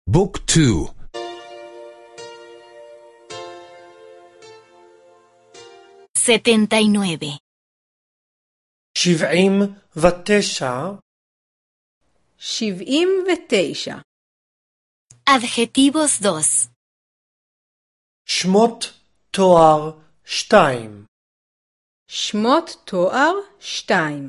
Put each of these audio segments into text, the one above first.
بوك 2 79 79 79 Adjetivos 2 שמות תואר 2 שמות תואר 2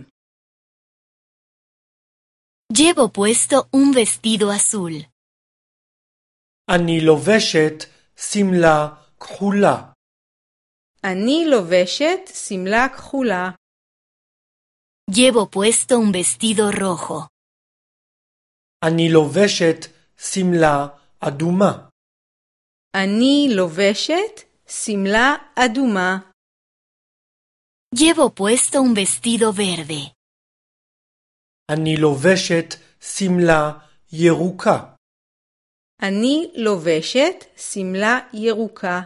Llevo puesto un vestido azul. אני לובשת שמלה כחולה. אני לובשת שמלה כחולה. Llevo puesto un vestido rojo. אני לובשת שמלה אדומה. אני לובשת שמלה אדומה. Llevo puesto un vestido verde. אני לובשת שמלה ירוקה. אני לובשת שמלה ירוקה.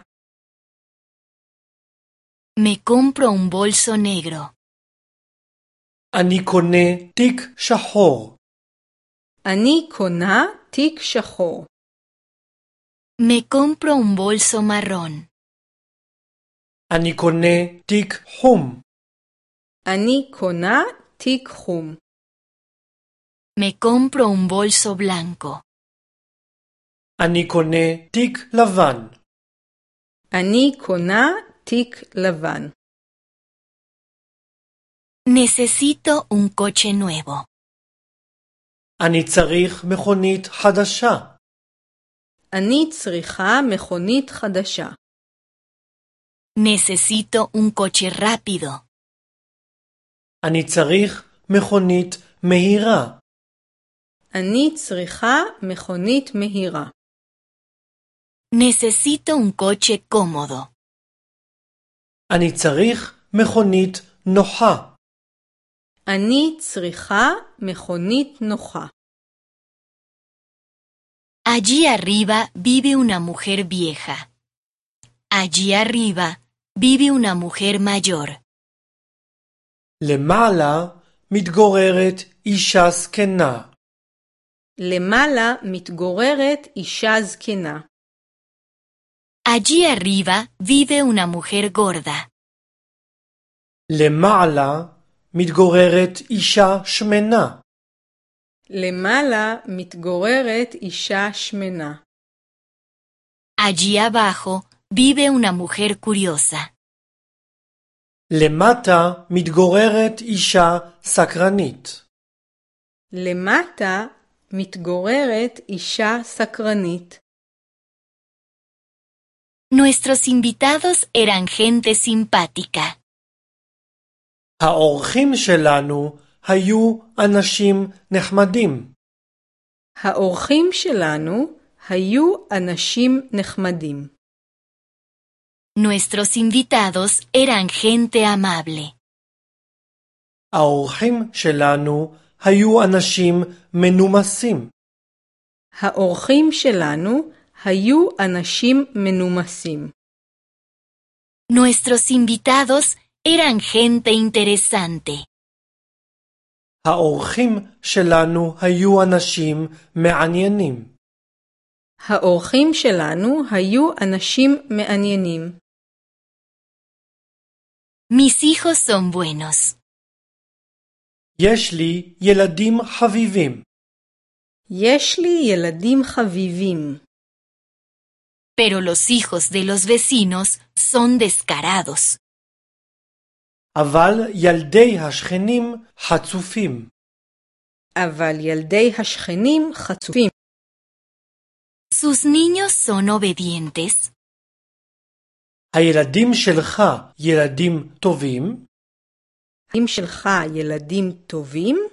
Me compro un bolso negro. אני קונה תיק שחור. אני קונה תיק שחור. Me compro un bolso marrón. אני קונה תיק חום. אני קונה תיק חום. Me compro un bolso blanco. אני קונה תיק לבן. אני קונה תיק לבן. Necesito un coche nuevo. אני צריך מכונית חדשה. אני צריכה מכונית חדשה. Necesito un coche rápido. אני צריך מכונית מהירה. אני צריכה מכונית מהירה. Necesito un coche cómodo. אני צריך מכונית נוחה. אני צריכה מכונית נוחה. Allí arriba vive una mujer vieja. Allí arriba vive una mujer mayor. למעלה מתגוררת אישה זקנה. למעלה מתגוררת אישה זקנה. Allí arriba vive una mujer gorda. למעלה מתגוררת אישה שמנה. למעלה מתגוררת אישה שמנה. Allí abajo vive una mujer curiosa. למטה מתגוררת אישה סקרנית. למטה מתגוררת אישה סקרנית. Nuestros invitados eran gente simpática. האורחים שלנו היו אנשים נחמדים. האורחים שלנו היו אנשים נחמדים. Nuestros invitados eran gente amable. האורחים שלנו היו אנשים מנומסים. האורחים שלנו היו אנשים מנומסים. Nuestros invitados eran gente interesante. האורחים שלנו היו אנשים מעניינים. האורחים שלנו היו אנשים מעניינים. Mis hijos son buenos. יש לי ילדים חביבים. יש לי ילדים חביבים. Pero los hijos de los vecinos son descarados. אבל ילדי השכנים חצופים. אבל ילדי השכנים חצופים. ¿Sus niños son obedientes? הילדים שלך ילדים טובים? אם שלך ילדים טובים?